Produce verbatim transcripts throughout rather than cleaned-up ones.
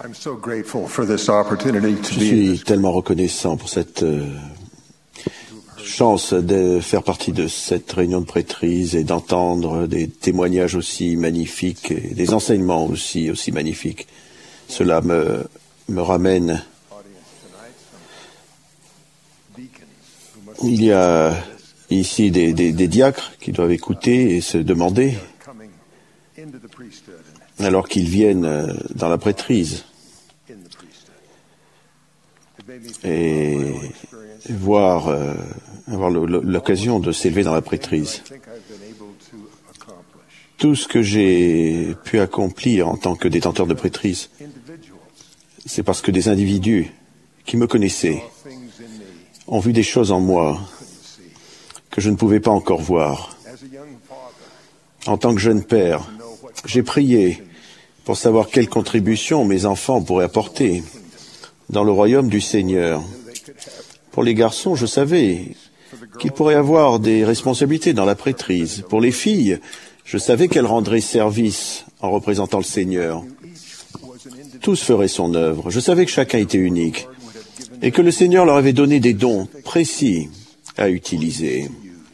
I'm so grateful for this opportunity to Je be in suis this. tellement reconnaissant pour cette euh, chance de faire partie de cette réunion de prêtrise et d'entendre des témoignages aussi magnifiques et des enseignements aussi aussi magnifiques. Cela me me ramène. Il y a ici des, des, des diacres qui doivent écouter et se demander, alors qu'ils viennent dans la prêtrise, et voir, euh, avoir l'occasion de s'élever dans la prêtrise. Tout ce que j'ai pu accomplir en tant que détenteur de prêtrise, c'est parce que des individus qui me connaissaient ont vu des choses en moi que je ne pouvais pas encore voir. En tant que jeune père, j'ai prié pour savoir quelle contribution mes enfants pourraient apporter dans le royaume du Seigneur. Pour les garçons, je savais qu'ils pourraient avoir des responsabilités dans la prêtrise. Pour les filles, je savais qu'elles rendraient service en représentant le Seigneur. Tous feraient son œuvre. Je savais que chacun était unique et que le Seigneur leur avait donné des dons précis à utiliser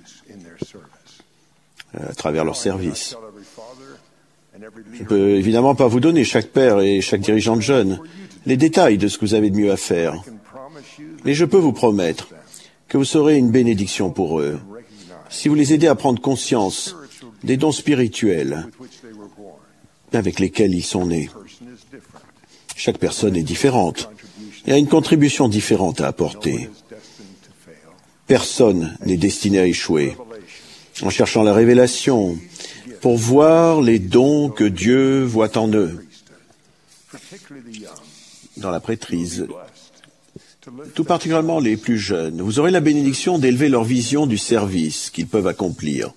à travers leur service. Je ne peux évidemment pas vous donner, chaque père et chaque dirigeant de jeunes, les détails de ce que vous avez de mieux à faire. Mais je peux vous promettre que vous serez une bénédiction pour eux si vous les aidez à prendre conscience des dons spirituels avec lesquels ils sont nés. Chaque personne est différente et a une contribution différente à apporter. Personne n'est destiné à échouer. En cherchant la révélation pour voir les dons que Dieu voit en eux, dans la prêtrise, tout particulièrement les plus jeunes, vous aurez la bénédiction d'élever leur vision du service qu'ils peuvent accomplir.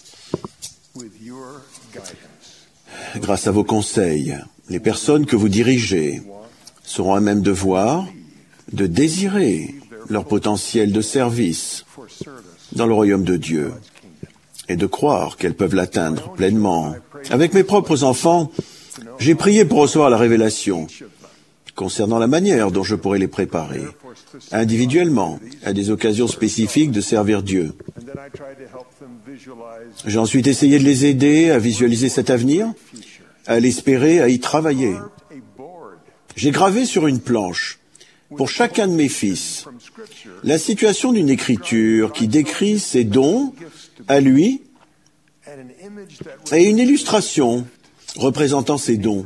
Grâce à vos conseils, les personnes que vous dirigez seront à même de voir, de désirer leur potentiel de service dans le royaume de Dieu et de croire qu'elles peuvent l'atteindre pleinement. Avec mes propres enfants, j'ai prié pour recevoir la révélation concernant la manière dont je pourrais les préparer, individuellement, à des occasions spécifiques de servir Dieu. J'ai ensuite essayé de les aider à visualiser cet avenir, à l'espérer, à y travailler. J'ai gravé sur une planche, pour chacun de mes fils, la situation d'une écriture qui décrit ses dons à lui et une illustration représentant ses dons.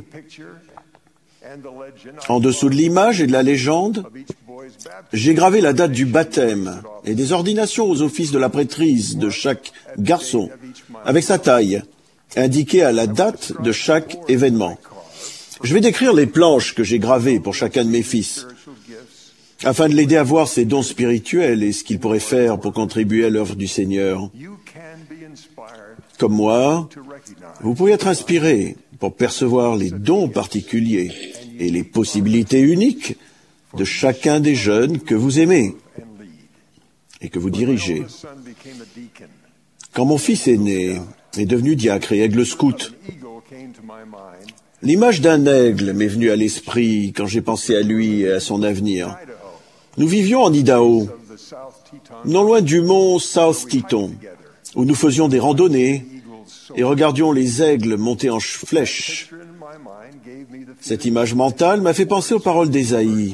En dessous de l'image et de la légende, j'ai gravé la date du baptême et des ordinations aux offices de la prêtrise de chaque garçon, avec sa taille, indiquée à la date de chaque événement. Je vais décrire les planches que j'ai gravées pour chacun de mes fils, afin de l'aider à voir ses dons spirituels et ce qu'il pourrait faire pour contribuer à l'œuvre du Seigneur. Comme moi, vous pouvez être inspiré pour percevoir les dons particuliers et les possibilités uniques de chacun des jeunes que vous aimez et que vous dirigez. Quand mon fils aîné est devenu diacre et aigle scout, l'image d'un aigle m'est venue à l'esprit quand j'ai pensé à lui et à son avenir. Nous vivions en Idaho, non loin du mont South Teton, où nous faisions des randonnées et regardions les aigles monter en flèche. Cette image mentale m'a fait penser aux paroles d'Ésaïe.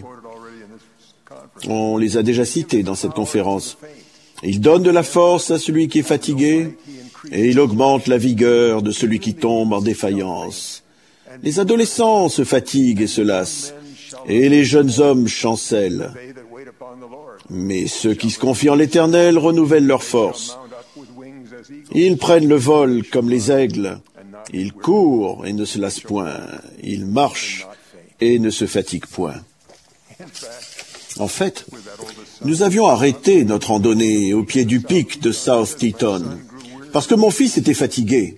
On les a déjà citées dans cette conférence. Il donne de la force à celui qui est fatigué et il augmente la vigueur de celui qui tombe en défaillance. Les adolescents se fatiguent et se lassent, et les jeunes hommes chancellent. Mais ceux qui se confient en l'Éternel renouvellent leurs forces. Ils prennent le vol comme les aigles. Ils courent et ne se lassent point. Ils marchent et ne se fatiguent point. En fait, nous avions arrêté notre randonnée au pied du pic de South Teton parce que mon fils était fatigué.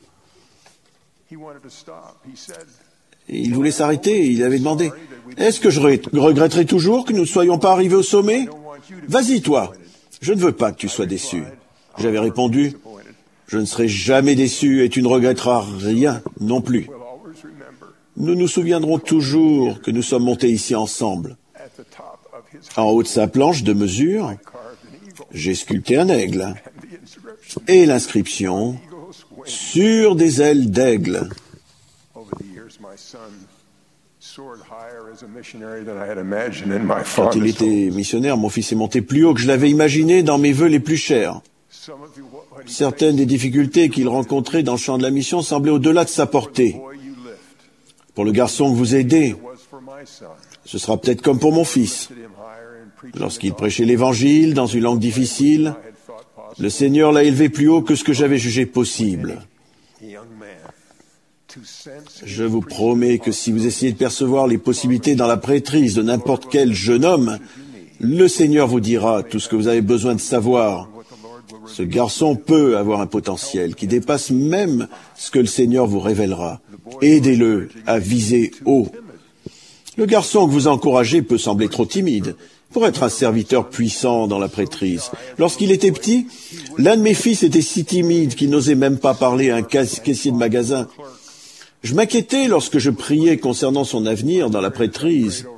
Il voulait s'arrêter et il avait demandé « Est-ce que je regretterai toujours que nous ne soyons pas arrivés au sommet ? Vas-y, toi, je ne veux pas que tu sois déçu. » J'avais répondu « Je ne serai jamais déçu et tu ne regretteras rien non plus. » nous nous souviendrons toujours que nous sommes montés ici ensemble. En haut de sa planche de mesure, j'ai sculpté un aigle et l'inscription « Sur des ailes d'aigle ». Quand il était missionnaire, mon fils est monté plus haut que je l'avais imaginé dans mes vœux les plus chers. Certaines des difficultés qu'il rencontrait dans le champ de la mission semblaient au-delà de sa portée. Pour le garçon que vous aidez, ce sera peut-être comme pour mon fils. Lorsqu'il prêchait l'Évangile dans une langue difficile, le Seigneur l'a élevé plus haut que ce que j'avais jugé possible. Je vous promets que si vous essayez de percevoir les possibilités dans la prêtrise de n'importe quel jeune homme, le Seigneur vous dira tout ce que vous avez besoin de savoir. Ce garçon peut avoir un potentiel qui dépasse même ce que le Seigneur vous révélera. Aidez-le à viser haut. Le garçon que vous encouragez peut sembler trop timide pour être un serviteur puissant dans la prêtrise. Lorsqu'il était petit, l'un de mes fils était si timide qu'il n'osait même pas parler à un caissier de magasin. Je m'inquiétais lorsque je priais concernant son avenir dans la prêtrise.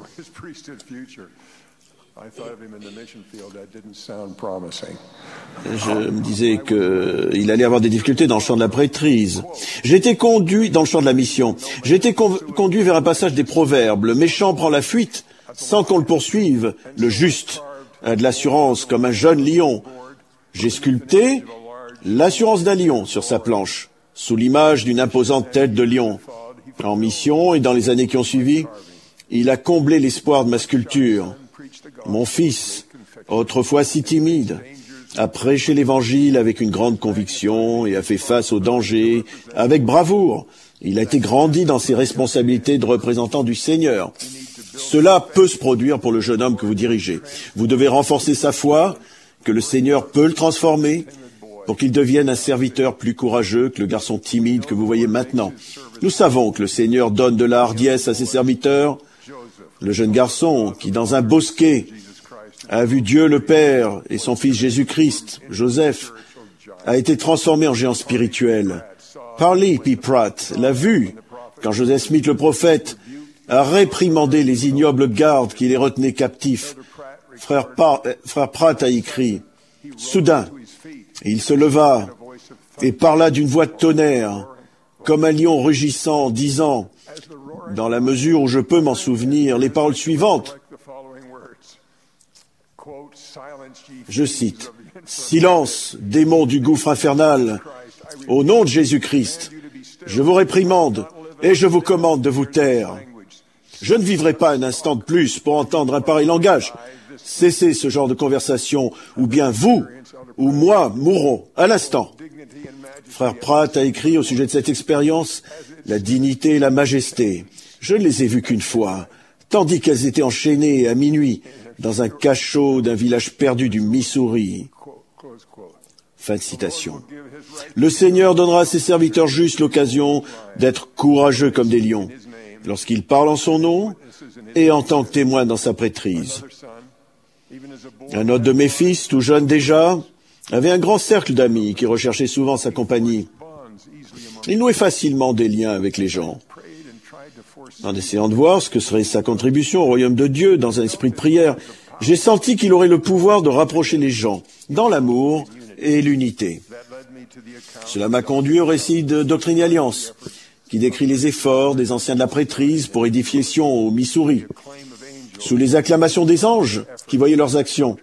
Je me disais qu'il allait avoir des difficultés dans le champ de la prêtrise. J'ai été conduit dans le champ de la mission. J'ai été con- conduit vers un passage des Proverbes. Le méchant prend la fuite sans qu'on le poursuive. Le juste a de l'assurance comme un jeune lion. J'ai sculpté l'assurance d'un lion sur sa planche, sous l'image d'une imposante tête de lion. En mission et dans les années qui ont suivi, il a comblé l'espoir de ma sculpture. Mon fils, autrefois si timide, a prêché l'Évangile avec une grande conviction et a fait face aux dangers avec bravoure. Il a été grandi dans ses responsabilités de représentant du Seigneur. Cela peut se produire pour le jeune homme que vous dirigez. Vous devez renforcer sa foi, que le Seigneur peut le transformer, pour qu'il devienne un serviteur plus courageux que le garçon timide que vous voyez maintenant. Nous savons que le Seigneur donne de la hardiesse à ses serviteurs. Le jeune garçon qui, dans un bosquet, a vu Dieu le Père et son fils Jésus-Christ, Joseph, a été transformé en géant spirituel. Parley P. Pratt l'a vu quand Joseph Smith, le prophète, a réprimandé les ignobles gardes qui les retenaient captifs. Frère, Par- Frère Pratt a écrit, « Soudain, il se leva et parla d'une voix de tonnerre, comme un lion rugissant, disant, dans la mesure où je peux m'en souvenir, les paroles suivantes. Je cite, « Silence, démons du gouffre infernal, au nom de Jésus-Christ, je vous réprimande et je vous commande de vous taire. Je ne vivrai pas un instant de plus pour entendre un pareil langage. Cessez ce genre de conversation, ou bien vous ou moi mourrons à l'instant. » Frère Pratt a écrit au sujet de cette expérience « La dignité et la majesté. Je ne les ai vues qu'une fois, tandis qu'elles étaient enchaînées à minuit dans un cachot d'un village perdu du Missouri. » Fin de citation. Le Seigneur donnera à ses serviteurs justes l'occasion d'être courageux comme des lions, lorsqu'ils parlent en son nom et en tant que témoins dans sa prêtrise. Un autre de mes fils, tout jeune déjà, avait un grand cercle d'amis qui recherchaient souvent sa compagnie. Il nouait facilement des liens avec les gens. En essayant de voir ce que serait sa contribution au royaume de Dieu dans un esprit de prière, j'ai senti qu'il aurait le pouvoir de rapprocher les gens dans l'amour et l'unité. Cela m'a conduit au récit de Doctrine et Alliance, qui décrit les efforts des anciens de la prêtrise pour édifier Sion au Missouri, sous les acclamations des anges qui voyaient leurs actions.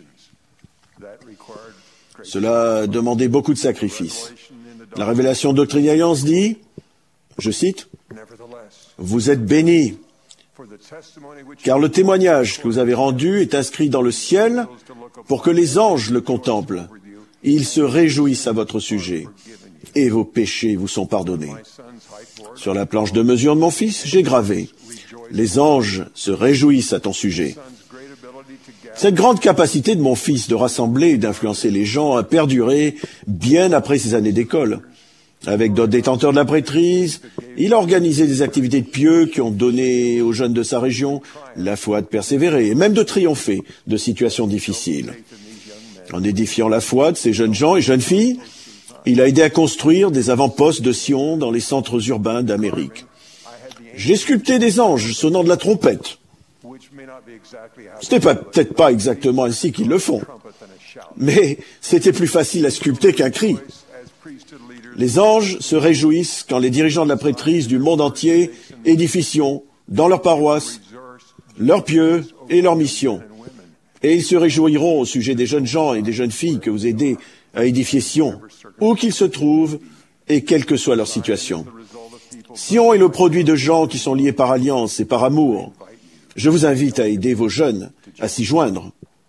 Cela demandait beaucoup de sacrifices. La révélation de Doctrine et Alliance dit, je cite, « Vous êtes bénis, car le témoignage que vous avez rendu est inscrit dans le ciel pour que les anges le contemplent. Ils se réjouissent à votre sujet, et vos péchés vous sont pardonnés. » Sur la planche de mesure de mon fils, j'ai gravé, « Les anges se réjouissent à ton sujet. » Cette grande capacité de mon fils de rassembler et d'influencer les gens a perduré bien après ses années d'école. Avec d'autres détenteurs de la prêtrise, il a organisé des activités de pieux qui ont donné aux jeunes de sa région la foi de persévérer et même de triompher de situations difficiles. En édifiant la foi de ces jeunes gens et jeunes filles, il a aidé à construire des avant-postes de Sion dans les centres urbains d'Amérique. J'ai sculpté des anges sonnant de la trompette. Ce n'est pas, peut-être pas exactement ainsi qu'ils le font, mais c'était plus facile à sculpter qu'un cri. Les anges se réjouissent quand les dirigeants de la prêtrise du monde entier édifient dans leur paroisse, leurs pieux et leur mission. Et ils se réjouiront au sujet des jeunes gens et des jeunes filles que vous aidez à édifier Sion, où qu'ils se trouvent et quelle que soit leur situation. Sion est le produit de gens qui sont liés par alliance et par amour. Je vous invite à aider vos jeunes à s'y joindre.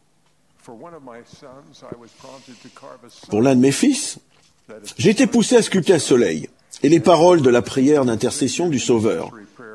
Pour l'un de mes fils, j'ai été poussé à sculpter un soleil et les paroles de la prière d'intercession du Sauveur.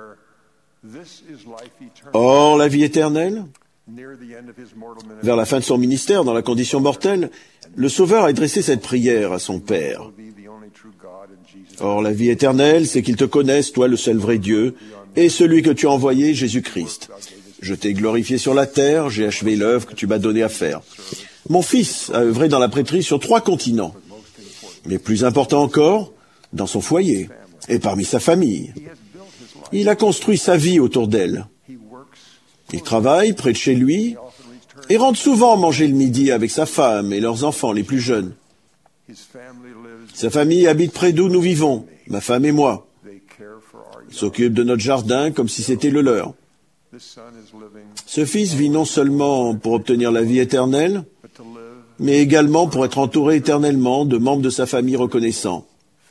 Or, la vie éternelle, vers la fin de son ministère, dans la condition mortelle, le Sauveur a adressé cette prière à son Père. Or, la vie éternelle, c'est qu'ils te connaissent, toi le seul vrai Dieu, et celui que tu as envoyé, Jésus-Christ. Je t'ai glorifié sur la terre, j'ai achevé l'œuvre que tu m'as donnée à faire. Mon fils a œuvré dans la prêtrise sur trois continents, mais plus important encore, dans son foyer et parmi sa famille. Il a construit sa vie autour d'elle. Il travaille près de chez lui et rentre souvent manger le midi avec sa femme et leurs enfants les plus jeunes. Sa famille habite près d'où nous vivons, ma femme et moi. Ils s'occupent de notre jardin comme si c'était le leur. Ce fils vit non seulement pour obtenir la vie éternelle, mais également pour être entouré éternellement de membres de sa famille reconnaissants.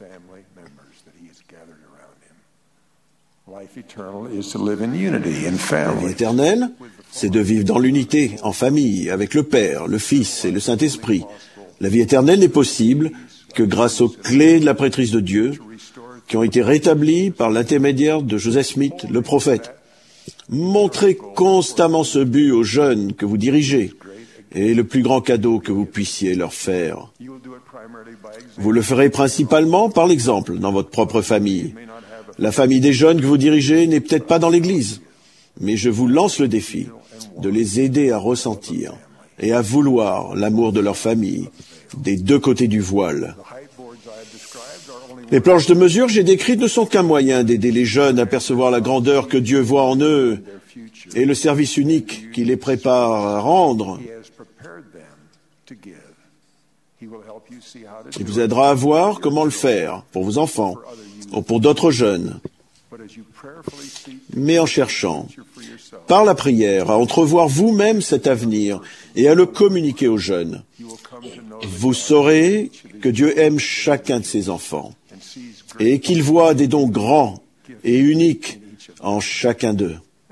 La vie éternelle, c'est de vivre dans l'unité, en famille, avec le Père, le Fils et le Saint-Esprit. La vie éternelle n'est possible que grâce aux clés de la prêtrise de Dieu, qui ont été rétablies par l'intermédiaire de Joseph Smith, le prophète. Montrez constamment ce but aux jeunes que vous dirigez, et le plus grand cadeau que vous puissiez leur faire. Vous le ferez principalement par l'exemple dans votre propre famille. La famille des jeunes que vous dirigez n'est peut-être pas dans l'Église, mais je vous lance le défi de les aider à ressentir et à vouloir l'amour de leur famille des deux côtés du voile. Les planches de mesure que j'ai décrites ne sont qu'un moyen d'aider les jeunes à percevoir la grandeur que Dieu voit en eux et le service unique qu'il les prépare à rendre. Il vous aidera à voir comment le faire pour vos enfants ou pour d'autres jeunes, mais en cherchant, par la prière, à entrevoir vous-même cet avenir et à le communiquer aux jeunes. Vous saurez que Dieu aime chacun de ses enfants et qu'il voit des dons grands et uniques en chacun d'eux.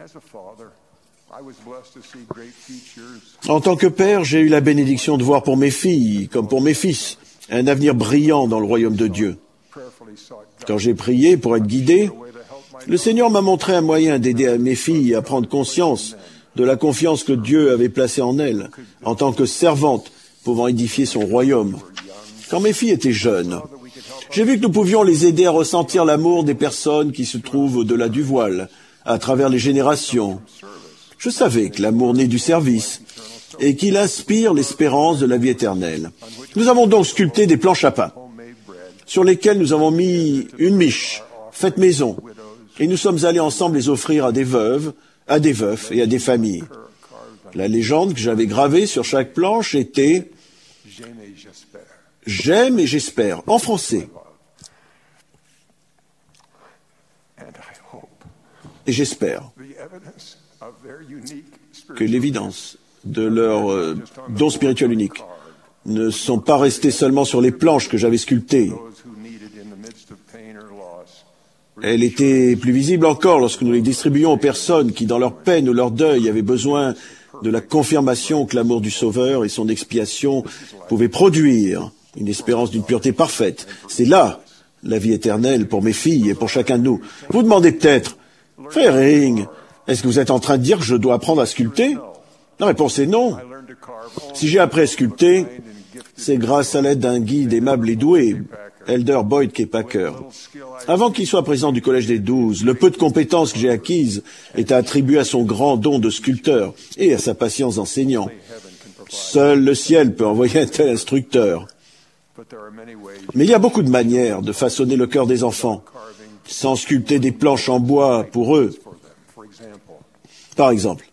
En tant que père, j'ai eu la bénédiction de voir pour mes filles, comme pour mes fils, un avenir brillant dans le royaume de Dieu. Quand j'ai prié pour être guidé, le Seigneur m'a montré un moyen d'aider à mes filles à prendre conscience de la confiance que Dieu avait placée en elles, en tant que servantes pouvant édifier son royaume. Quand mes filles étaient jeunes, j'ai vu que nous pouvions les aider à ressentir l'amour des personnes qui se trouvent au-delà du voile, à travers les générations. Je savais que l'amour naît du service et qu'il inspire l'espérance de la vie éternelle. Nous avons donc sculpté des planches à pain, sur lesquelles nous avons mis une miche, faite maison, et nous sommes allés ensemble les offrir à des veuves, à des veufs et à des familles. La légende que j'avais gravée sur chaque planche était « J'aime et j'espère » en français. Et j'espère que l'évidence de leur euh, don spirituel unique ne sont pas restés seulement sur les planches que j'avais sculptées. Elle était plus visible encore lorsque nous les distribuions aux personnes qui, dans leur peine ou leur deuil, avaient besoin de la confirmation que l'amour du Sauveur et son expiation pouvaient produire une espérance d'une pureté parfaite. C'est là la vie éternelle pour mes filles et pour chacun de nous. Vous demandez peut-être, « Frère Ring, est-ce que vous êtes en train de dire que je dois apprendre à sculpter ?» La réponse est non. Si j'ai appris à sculpter, c'est grâce à l'aide d'un guide aimable et doué, Elder Boyd K. Packer. Avant qu'il soit président du Collège des Douze, le peu de compétences que j'ai acquises est attribué à son grand don de sculpteur et à sa patience d'enseignant. Seul le ciel peut envoyer un tel instructeur. Mais il y a beaucoup de manières de façonner le cœur des enfants. sans sculpter des planches en bois pour eux. Par exemple,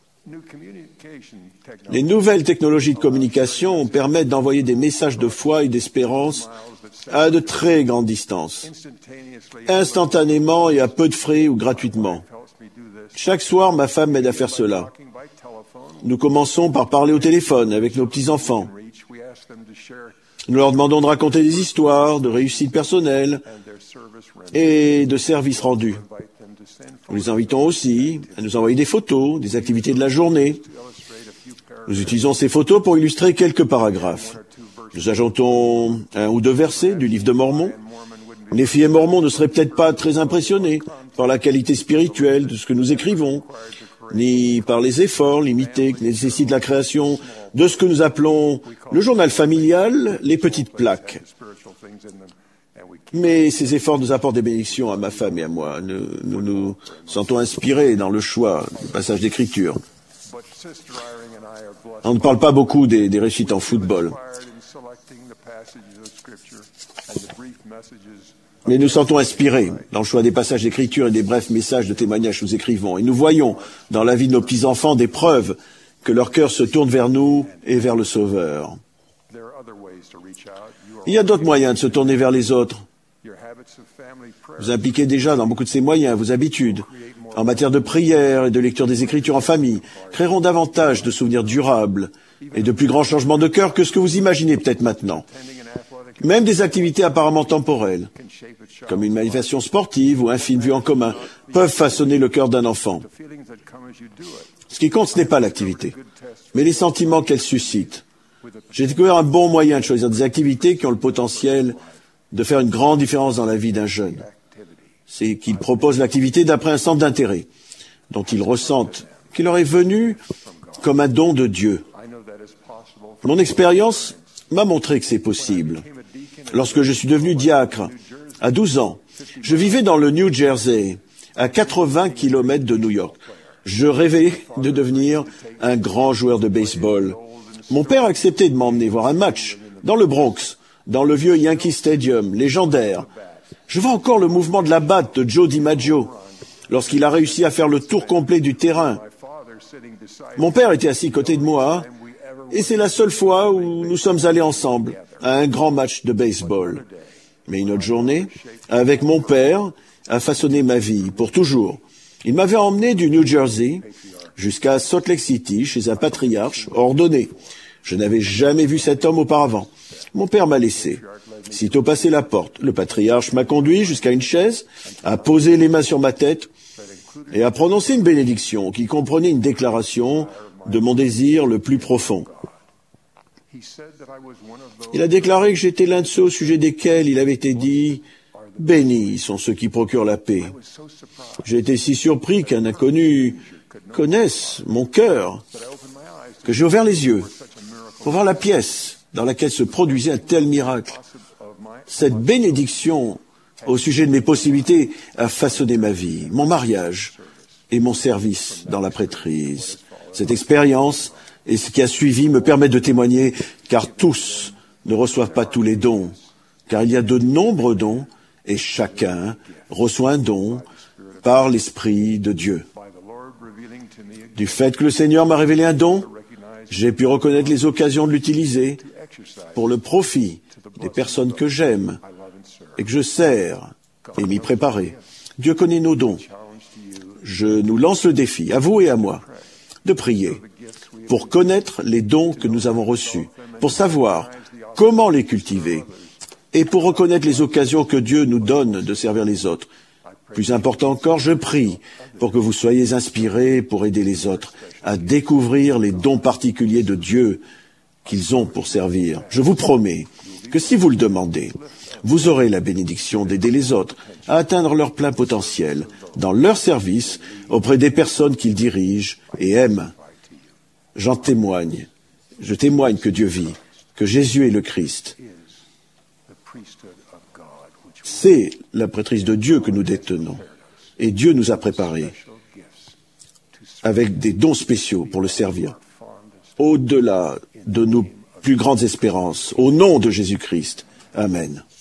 les nouvelles technologies de communication permettent d'envoyer des messages de foi et d'espérance à de très grandes distances, instantanément et à peu de frais ou gratuitement. Chaque soir, ma femme m'aide à faire cela. Nous commençons par parler au téléphone avec nos petits-enfants. Nous leur demandons de raconter des histoires, de réussites personnelles et de services rendus. Nous les invitons aussi à nous envoyer des photos, des activités de la journée. Nous utilisons ces photos pour illustrer quelques paragraphes. Nous ajoutons un ou deux versets du livre de Mormon. Les filles mormons ne seraient peut-être pas très impressionnés par la qualité spirituelle de ce que nous écrivons, ni par les efforts limités que nécessite la création de ce que nous appelons le journal familial, les petites plaques. Mais ces efforts nous apportent des bénédictions à ma femme et à moi. Nous nous, nous sentons inspirés dans le choix du passage d'écriture. On ne parle pas beaucoup des, des réussites en football. Mais nous sentons inspirés dans le choix des passages d'écriture et des brefs messages de témoignage que nous écrivons. Et nous voyons dans la vie de nos petits-enfants des preuves que leur cœur se tourne vers nous et vers le Sauveur. Il y a d'autres moyens de se tourner vers les autres. Vous impliquez déjà dans beaucoup de ces moyens, vos habitudes, en matière de prière et de lecture des Écritures en famille, créeront davantage de souvenirs durables et de plus grands changements de cœur que ce que vous imaginez peut-être maintenant. Même des activités apparemment temporelles, comme une manifestation sportive ou un film vu en commun, peuvent façonner le cœur d'un enfant. Ce qui compte, ce n'est pas l'activité, mais les sentiments qu'elle suscite. J'ai découvert un bon moyen de choisir des activités qui ont le potentiel de faire une grande différence dans la vie d'un jeune. C'est qu'il propose l'activité d'après un centre d'intérêt, dont il ressente qu'il leur est venu comme un don de Dieu. Mon expérience m'a montré que c'est possible. Lorsque je suis devenu diacre, à douze ans, je vivais dans le New Jersey, à quatre-vingts kilomètres de New York. Je rêvais de devenir un grand joueur de baseball. Mon père acceptait de m'emmener voir un match dans le Bronx, dans le vieux Yankee Stadium, légendaire. Je vois encore le mouvement de la batte de Joe DiMaggio lorsqu'il a réussi à faire le tour complet du terrain. Mon père était assis à côté de moi et c'est la seule fois où nous sommes allés ensemble à un grand match de baseball. Mais une autre journée, avec mon père, a façonné ma vie pour toujours. Il m'avait emmené du New Jersey jusqu'à Salt Lake City chez un patriarche ordonné. Je n'avais jamais vu cet homme auparavant. Mon père m'a laissé. Sitôt passé la porte, le patriarche m'a conduit jusqu'à une chaise, a posé les mains sur ma tête et a prononcé une bénédiction qui comprenait une déclaration de mon désir le plus profond. Il a déclaré que j'étais l'un de ceux au sujet desquels il avait été dit « Bénis sont ceux qui procurent la paix ». J'ai été si surpris qu'un inconnu connaisse mon cœur que j'ai ouvert les yeux pour voir la pièce dans laquelle se produisait un tel miracle. Cette bénédiction au sujet de mes possibilités a façonné ma vie, mon mariage et mon service dans la prêtrise. Cette expérience et ce qui a suivi me permet de témoigner, car tous ne reçoivent pas tous les dons, car il y a de nombreux dons et chacun reçoit un don par l'Esprit de Dieu. Du fait que le Seigneur m'a révélé un don, j'ai pu reconnaître les occasions de l'utiliser pour le profit des personnes que j'aime et que je sers et m'y préparer. Dieu connaît nos dons. Je nous lance le défi, à vous et à moi, de prier pour connaître les dons que nous avons reçus, pour savoir comment les cultiver et pour reconnaître les occasions que Dieu nous donne de servir les autres. Plus important encore, je prie pour que vous soyez inspirés pour aider les autres à découvrir les dons particuliers de Dieu qu'ils ont pour servir. Je vous promets que si vous le demandez, vous aurez la bénédiction d'aider les autres à atteindre leur plein potentiel dans leur service auprès des personnes qu'ils dirigent et aiment. J'en témoigne. Je témoigne que Dieu vit, que Jésus est le Christ. C'est la prêtrise de Dieu que nous détenons. Et Dieu nous a préparés avec des dons spéciaux pour le servir, au-delà de nos plus grandes espérances. Au nom de Jésus-Christ. Amen.